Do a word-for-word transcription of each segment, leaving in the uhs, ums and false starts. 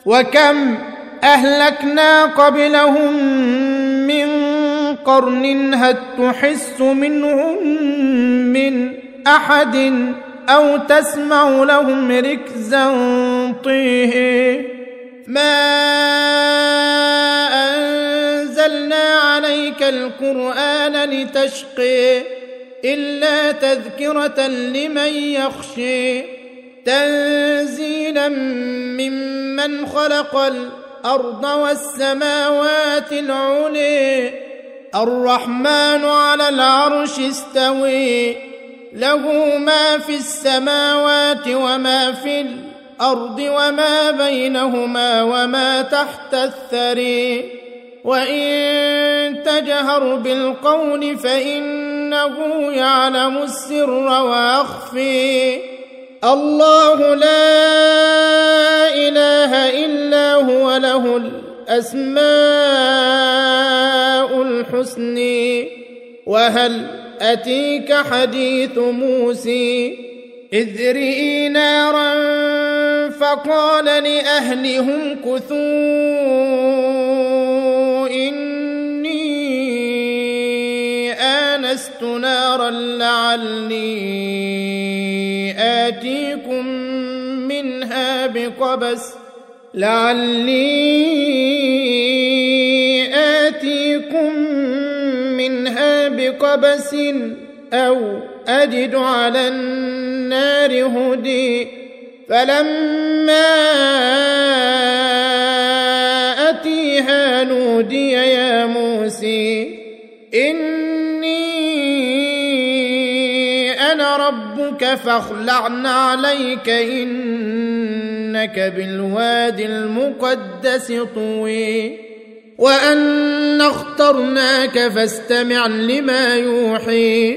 وكم أهلكنا قبلهم من قرن هل تحس منهم من أحد أو تسمع لهم ركزا طيه ما أنزلنا عليك القرآن لتشقي إلا تذكرة لمن يخشي تنزيلا ممن خلق الأرض والسماوات العلي الرحمن على العرش استوي له ما في السماوات وما في الأرض وما بينهما وما تحت الثري وإن تجهر بالقول فإنه يعلم السر وأخفي الله لا إله إلا هو له الأسماء الحسنى وهل أتيك حديث موسى إذ رئي نارا فقال لأهلهم كثوا إني آنست نارا لعلي آتيكم منها بقبس لعلي آتيكم منها بقبس أو أجد على النار هدي فلما أتيها نودي يا موسى إني أنا ربك فاخلع عليك إنك بالوادي المقدس طوي وأنا اخترناك فاستمع لما يوحي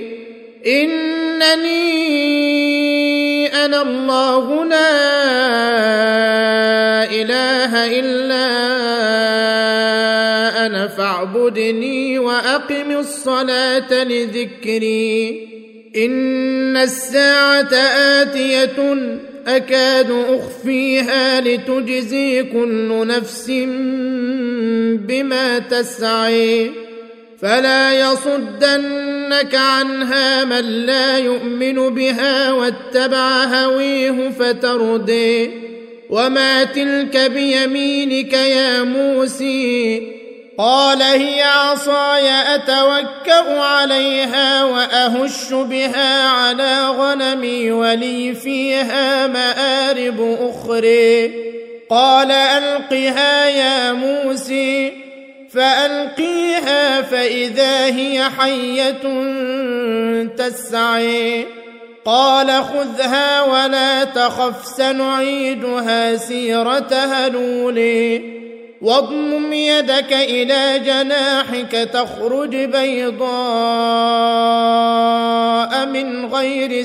إنني أنا الله لا إله إلا أنا فاعبدني وأقم الصلاة لذكري إن الساعة آتية أكاد أخفيها لتجزي كل نفس بما تسعي فلا يصدنك عنها من لا يؤمن بها واتبع هويه فتردي وما تلك بيمينك يا موسى قال هي عصاي أتوكأ عليها وأهش بها على غنمي ولي فيها مآرب أخرى قال ألقها يا موسى فألقيها فإذا هي حية تسعي قال خذها ولا تخف سنعيدها سيرتها الأولى واضمم يدك إلى جناحك تخرج بيضاء من غير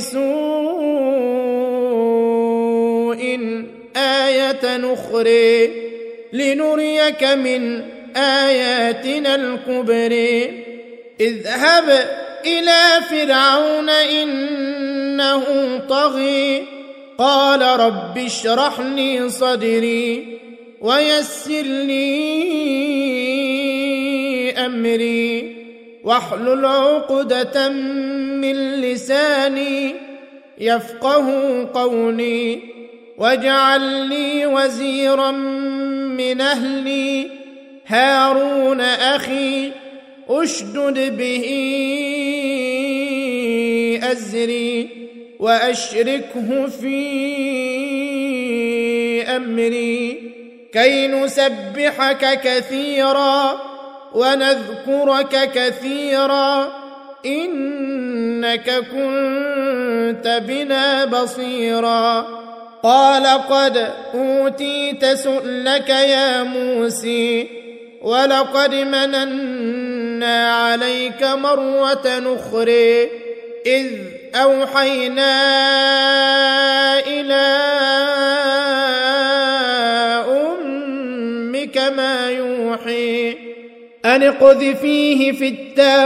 سوء آية أخرى لنريك من آياتنا الكبرى اذهب إلى فرعون إنه طغى قال رب اشرح لي صدري ويسر لي أمري واحلل عقدة من لساني يفقه قولي واجعل لي وزيرا من أهلي هارون أخي أشدد به أزري وأشركه في أمري كي نسبحك كثيرا ونذكرك كثيرا إنك كنت بنا بصيرا قال قد أوتيت سؤلك يا موسى ولقد مننا عليك مرة أخرى إذ أوحينا إلى أمك ما يوحي أن اقذفيه في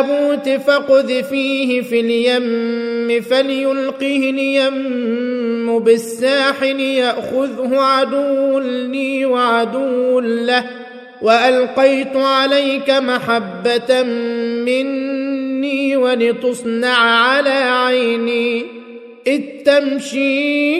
التابوت فاقذفيه في اليم فليلقه اليم بالساحل يأخذه عدو لي وعدو له، وألقيت عليك محبة مني ولتصنع على عيني إذ تمشي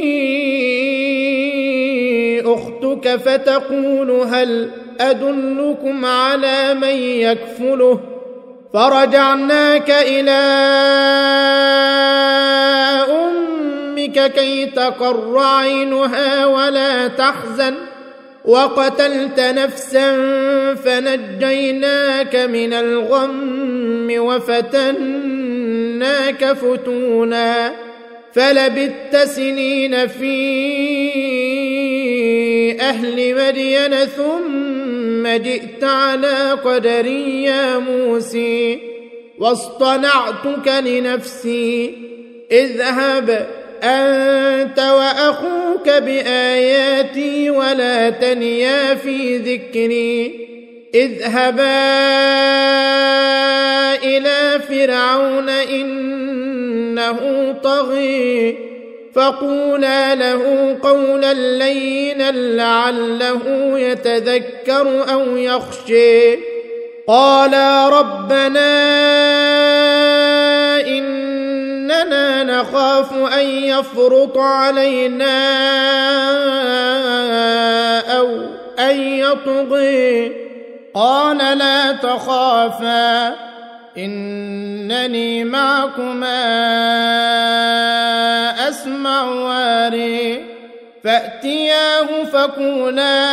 أختك فتقول هل أدلكم على من يكفله، فرجعناك إلى أمك كي تقر عينها ولا تحزن، وقتلت نفسا فنجيناك من الغم وفتناك فتونا، فلبثت سنين في أهل مدين ثم جئت على قدر يا موسى، واصطنعتك لنفسي، اذهب أنت وأخوك بآياتي ولا تنيا في ذكري، اذهبا إلى فرعون إنه طغي، فقولا له قولا لينا لعله يتذكر أو يخشي. قالا ربنا إننا نخاف أن يفرط علينا أو أن يطغي. قال لا تخافا إنني معكما أسمع واري، فأتياه فقولا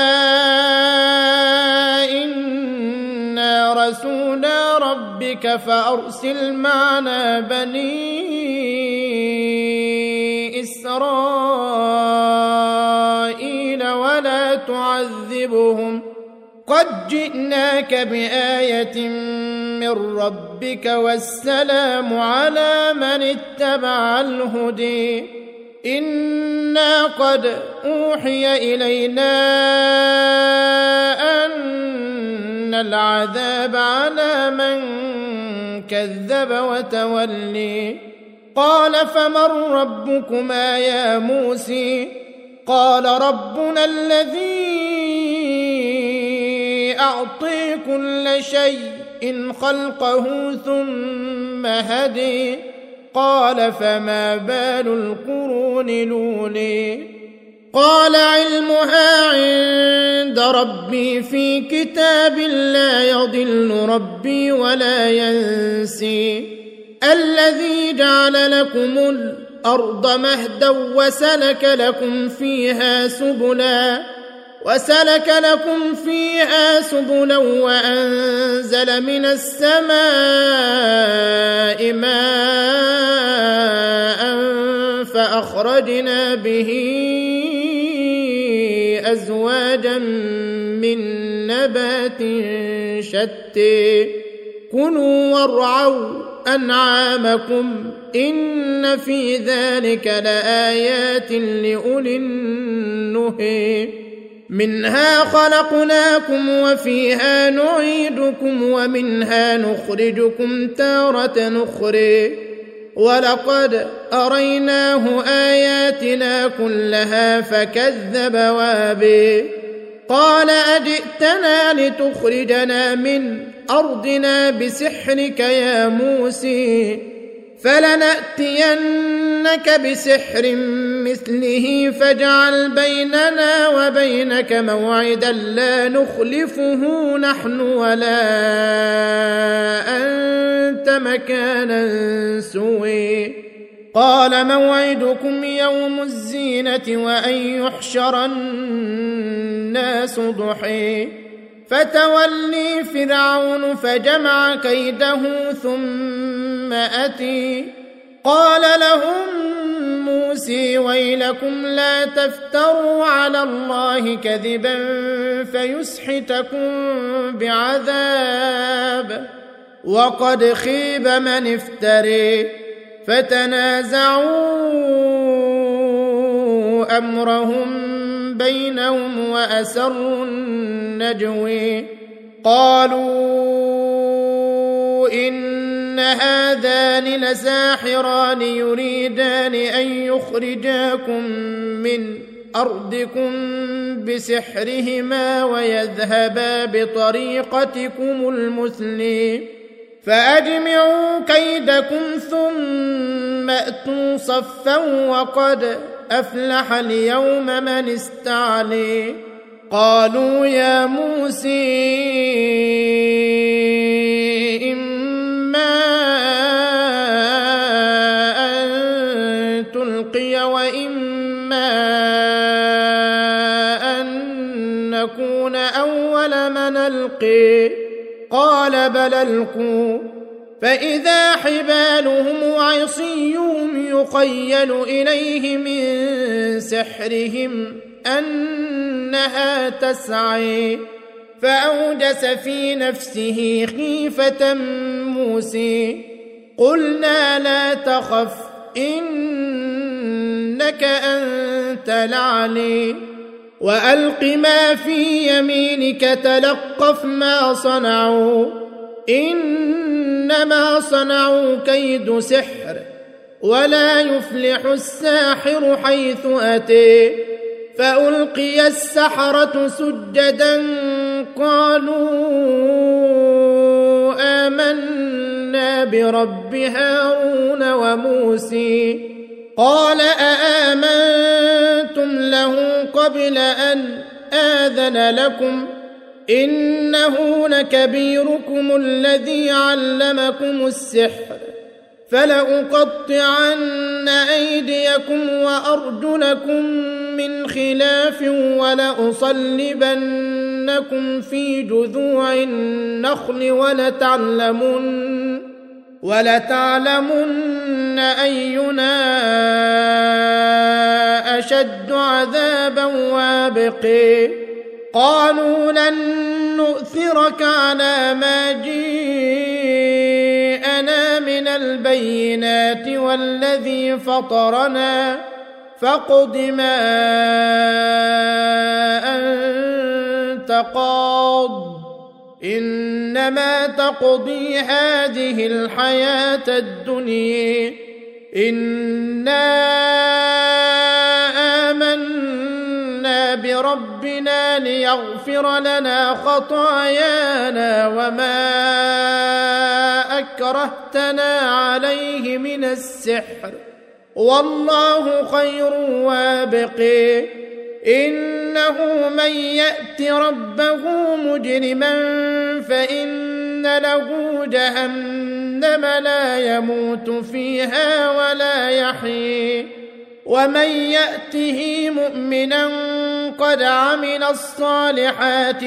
إنا رسولا ربك فأرسل معنا بني إسرائيل ولا تعذبهم، قد جئناك بآية من ربك والسلام على من اتبع الهدي، إنا قد أوحي إلينا أن العذاب على من كذب وتولي. قال فمن ربكما يا موسى؟ قال ربنا الذي أعطي كل شيء خلقه ثم هدي. قال فما بال القرون الأولي؟ قال علمها عند ربي في كتاب لا يضل ربي ولا ينسي. الذي جعل لكم الأرض مهدا وسلك لكم فيها سبلا وسلك لكم فيها سبلا وأنزل من السماء ماء فأخرجنا به أزواجا من نبات شتى كلوا وارعوا أنعامكم إن في ذلك لآيات لأولي النهي. منها خلقناكم وفيها نعيدكم ومنها نخرجكم تارة أخرى ولقد أريناه آياتنا كلها فكذب وابى. قال أجئتنا لتخرجنا من أرضنا بسحرك يا موسى فلنأتينك بسحر مثله فاجعل بيننا وبينك موعدا لا نخلفه نحن ولا أنت مكانا سوي. قال موعدكم يوم الزينة وأن يحشر الناس ضحى فتولي فرعون فجمع كيده ثم أتي. قال لهم موسى ويلكم لا تفتروا على الله كذبا فيسحتكم بعذاب وقد خيب من افتري. فتنازعوا أمرهم بينهم وأسروا النجوي. قالوا إنا هذان لساحران يريدان أن يخرجاكم من أرضكم بسحرهما ويذهبا بطريقتكم المثلي فأجمعوا كيدكم ثم أتوا صفا وقد أفلح اليوم من استعلي قالوا يا موسى إما أن تلقي وإما أن نكون أول من ألقي قال بل ألقوا فإذا حبالهم وعصيهم يخيل إليه من سحرهم أنها تسعي فأوجس في نفسه خيفة موسى قلنا لا تخف إنك أنت الأعلى وألق ما في يمينك تلقف ما صنعوا إنما صنعوا كيد سحر ولا يفلح الساحر حيث أتي فألقي السحرة سجدا قالوا آمنا برب هارون وموسى قال أآمنتم له قبل أن آذن لكم إنه لكبيركم الذي علمكم السحر فلأقطعن أيديكم وأرجلكم من خلاف ولأصلبنكم في جذوع النخل ولتعلمن ولتعلمن أينا أشد عذابا وابقي قالوا لن نؤثرك على ما جاءنا من البينات والذي فطرنا فاقض ما أنت قاض إنما تقضي هذه الحياة الدنيا إنا آمنا بربنا ليغفر لنا خطايانا وما أكرهتنا عليه من السحر والله خير وابقي إنه من يأت ربه مجرما فإن له جهنم لا يموت فيها ولا يحيي ومن يأته مؤمنا قد عمل الصالحات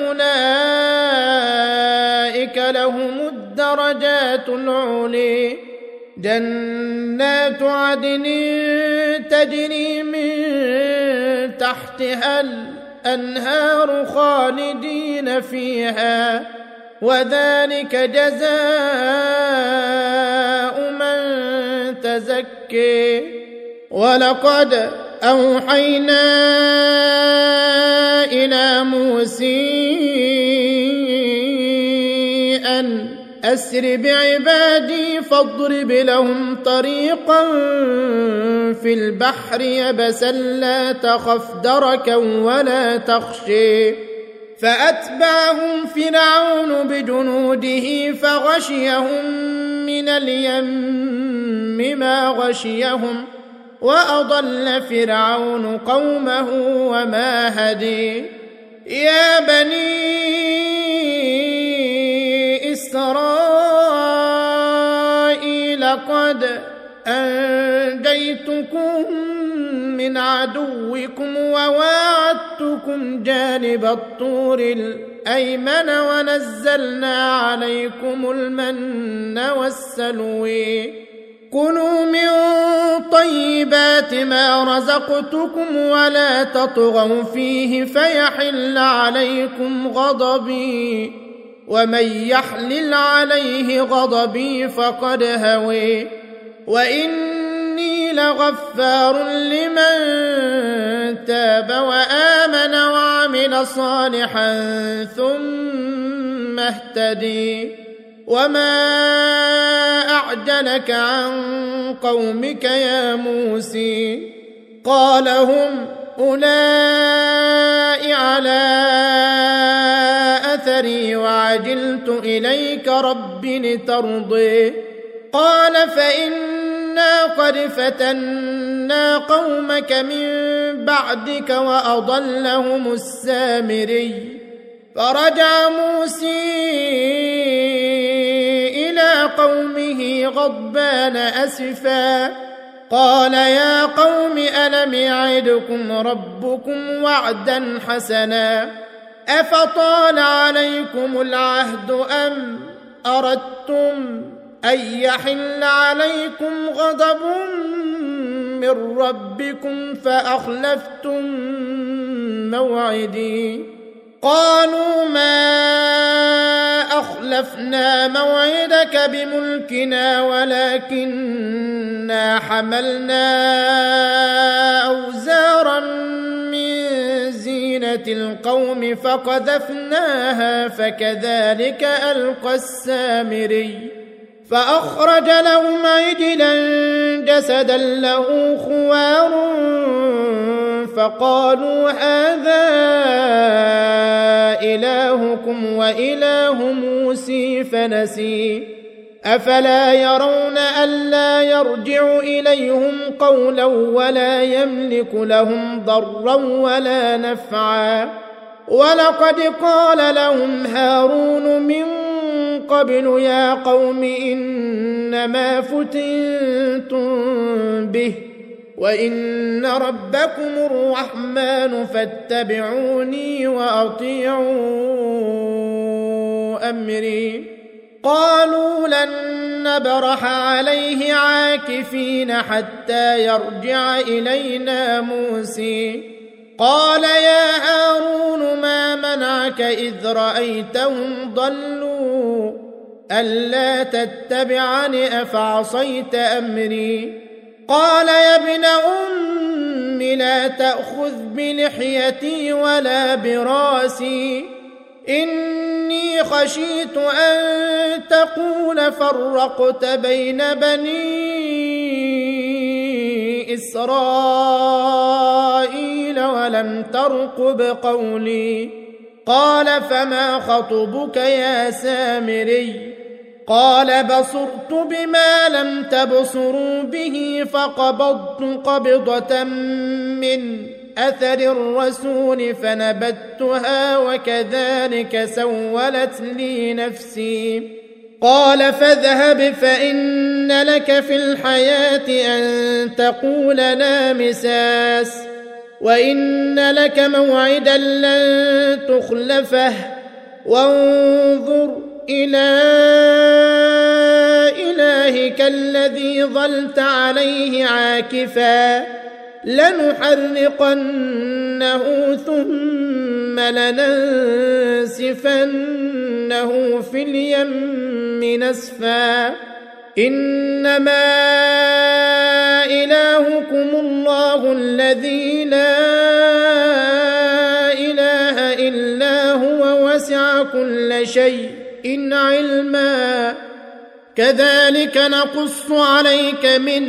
فأولئك لهم الدرجات العلي جنات عدن تجري من تحتها الأنهار خالدين فيها وذلك جزاء من تزكي ولقد أوحينا إلى موسى أن أسر بعبادي فاضرب لهم طريقا في البحر يبسا لا تخف دركا ولا تخشي فأتبعهم فرعون بجنوده فغشيهم من اليم ما غشيهم وأضل فرعون قومه وما هدي يا بني إسرائيل قد أنجيتكم من عدوكم وواعدتكم جانب الطور الأيمن ونزلنا عليكم المن والسلوي كلوا من طيبات ما رزقتكم ولا تطغوا فيه فيحل عليكم غضبي ومن يحلل عليه غضبي فقد هوي وإني لغفار لمن تاب وآمن وعمل صالحا ثم اهتدي وما أعجلك عن قومك يا موسى؟ قال هم أولئك على أثري وعجلت إليك رب لترضي. قال فإنا قد فتنا قومك من بعدك وأضلهم السامري. فرجع موسى إلى قومه غضبان أسفا قال يا قوم ألم يعدكم ربكم وعدا حسنا أفطال عليكم العهد أم أردتم أن يحل عليكم غضب من ربكم فأخلفتم موعدي؟ قالوا ما أخلفنا موعدك بملكنا ولكننا حملنا أوزارا من زينة القوم فقذفناها فكذلك ألقى السامري. فأخرج لهم عجلا جسدا له خوار فقالوا هذا إلهكم وإله موسى فنسي. أفلا يرون ألا يرجع إليهم قولا ولا يملك لهم ضرا ولا نفعا؟ ولقد قال لهم هارون من قبل يا قوم إنما فتنتم به وإن ربكم الرحمن فاتبعوني وأطيعوا أمري. قالوا لن نبرح عليه عاكفين حتى يرجع إلينا موسى. قال يا هارون ما منعك إذ رأيتهم ضلوا ألا تتبعني أفعصيت أمري؟ قال يا ابن أم لا تأخذ بلحيتي ولا براسي إني خشيت أن تقول فرقت بين بني إسرائيل ولم ترقب قولي. قال فما خطبك يا سامري؟ قال بصرت بما لم تبصروا به فقبضت قبضة من أثر الرسول فنبتها وكذلك سولت لي نفسي. قال فاذهب فإن لك في الحياة أن تقول لا مساس وإن لك موعدا لن تخلفه وانظر إلى إلهك الذي ظلت عليه عاكفا لنحرقنه ثم لننسفنه في اليم نسفا. إنما إلهكم الله الذي لا إله إلا هو وسع كل شيء إن علما كذلك نقص عليك من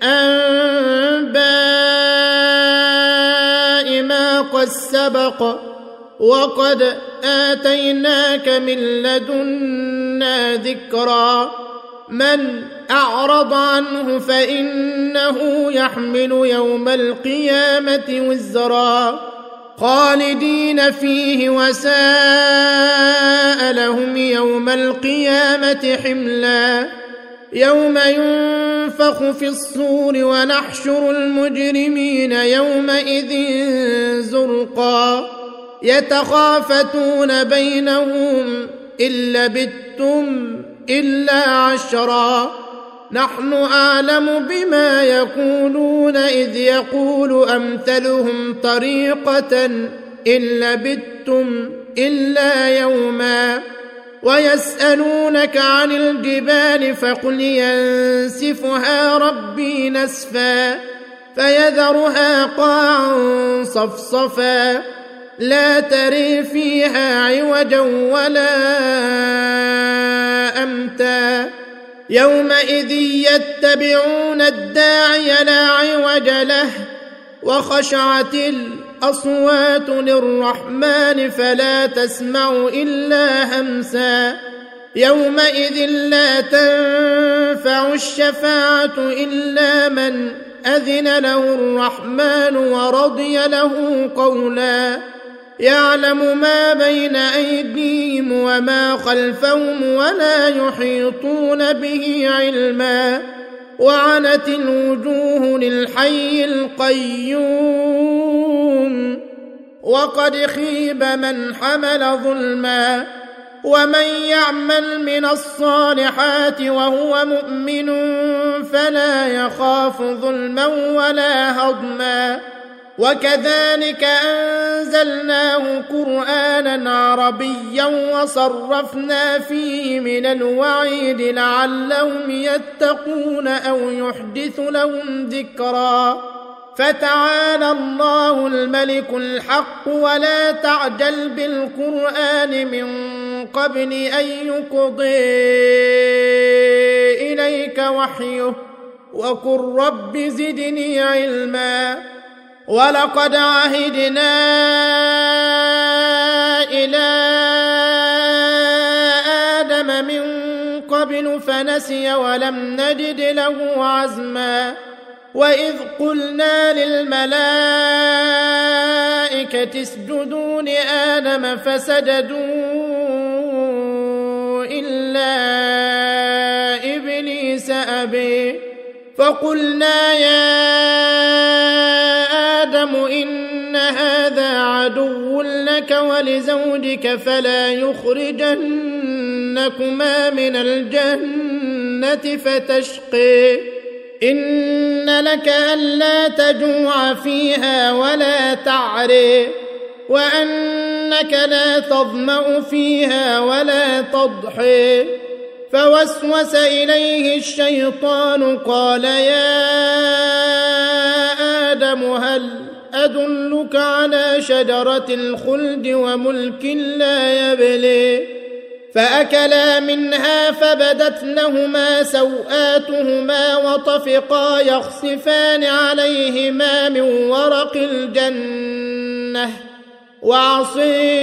أنباء ما قد سبق وقد آتيناك من لدنا ذكرا. من أعرض عنه فإنه يحمل يوم القيامة وزرا خالدين فيه وساء لهم يوم القيامة حملا. يوم ينفخ في الصور ونحشر المجرمين يومئذ زرقا يتخافتون بينهم إن لبثتم إلا عشرا نحن أعلم بما يقولون إذ يقول أمثلهم طريقة إن لبثتم إلا يوما. ويسألونك عن الجبال فقل ينسفها ربي نسفا فيذرها قاعا صفصفا لا تري فيها عوجا ولا أمتا يومئذ يتبعون الداعي لا عوج له وخشعت الأصوات للرحمن فلا تسمع إلا همسا يومئذ لا تنفع الشفاعة إلا من أذن له الرحمن ورضي له قولا يعلم ما بين أيديهم وما خلفهم ولا يحيطون به علما وعنت الوجوه للحي القيوم وقد خيب من حمل ظلما ومن يعمل من الصالحات وهو مؤمن فلا يخاف ظلما ولا هضما وكذلك أنزلناه قرآنا عربيا وصرفنا فيه من الوعيد لعلهم يتقون أو يحدث لهم ذكرا فتعالى الله الملك الحق ولا تعجل بالقرآن من قبل أن يقضي إليك وحيه وقل رب زدني علما ولقد عهدنا إلى آدم من قبل فنسي ولم نجد له عزما وإذ قلنا للملائكة اسجدوا لآدم فسجدوا إلا إبليس أبي فقلنا يا آدم إن هذا عدو لك ولزوجك فلا يخرجنكما من الجنة فتشقي إن لك ألا تجوع فيها ولا تعري وأنك لا تظمأ فيها ولا تضحي فوسوس إليه الشيطان قال يا آدم هل أدلك على شجرة الخلد وملك لا يبلي فأكلا منها فبدت لهما سوآتهما وطفقا يخصفان عليهما من ورق الجنة وعصي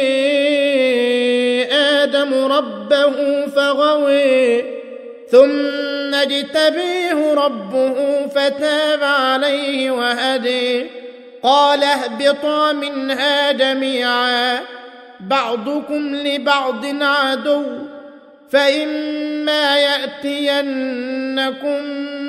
آدم ربه فغوي ثم اجتبيه ربه فتاب عليه وهدي قال اهبطا منها جميعا بعضكم لبعض عدو فإما يأتينكم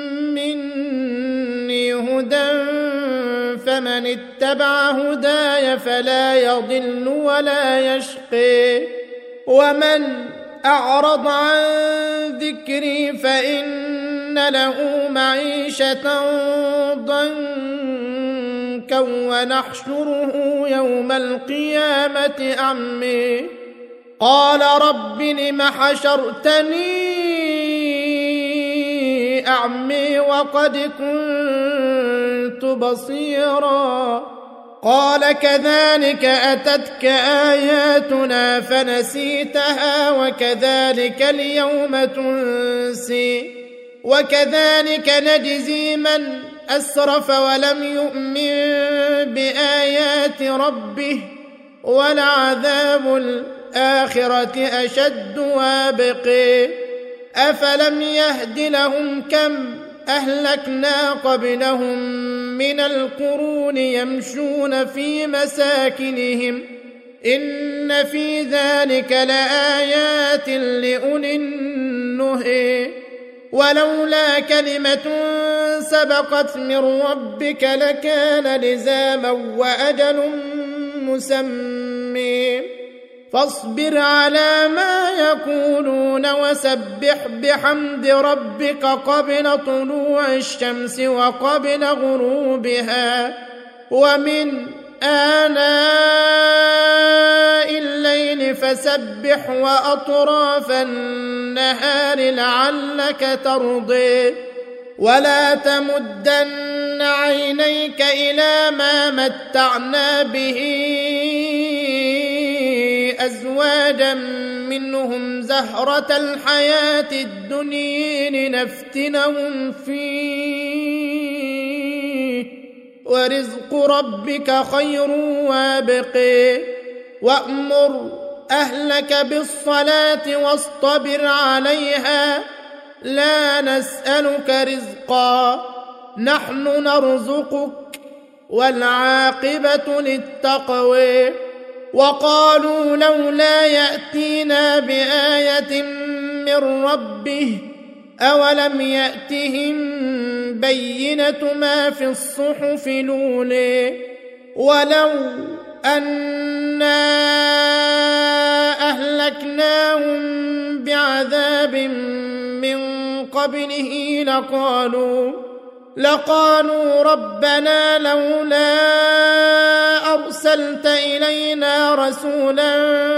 مني هدى فمن اتبع هداي فلا يضل ولا يشقي ومن أعرض عن ذكري فإن له معيشة ضنكا ونحشره يوم القيامة أعمي قال رب لم حشرتني أعمي وقد كنت بصيرا قال كذلك أتتك آياتنا فنسيتها وكذلك اليوم تنسي وكذلك نجزي من أسرف ولم يؤمن بآيات ربه ولعذاب الآخرة أشد وابقي أفلم يهد لهم كم أهلكنا قبلهم من القرون يمشون في مساكنهم إن في ذلك لآيات لأولي النهي ولولا كلمة سبقت من ربك لكان لزاما وأجل مسمى فاصبر على ما يقولون وسبح بحمد ربك قبل طلوع الشمس وقبل غروبها ومن آناء الليل فسبح وأطراف النهار لعلك ترضي ولا تمدن عينيك إلى ما متعنا به أزواجا منهم زهرة الحياة الدنيا لنفتنهم فيه ورزق ربك خير وابق وأمر أهلك بالصلاة واصطبر عليها لا نسألك رزقا نحن نرزقك والعاقبة للتقوى وقالوا لولا يأتينا بآية من ربه أولم يأتهم بينة ما في الصحف الأولى ولو أنا أهلكناهم بعذاب من قبله لقالوا لقالوا ربنا لولا أرسلت إلينا رسولا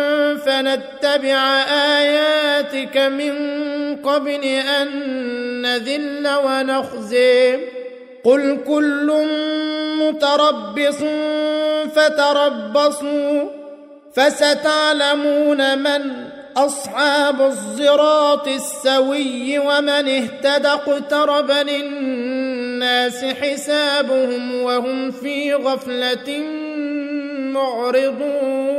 فنتبع آياتك من قبل أن نذل ونخزي قل كل متربص فتربصوا فستعلمون من أصحاب الصراط السوي ومن اهتدى اقترب للناس حسابهم وهم في غفلة معرضون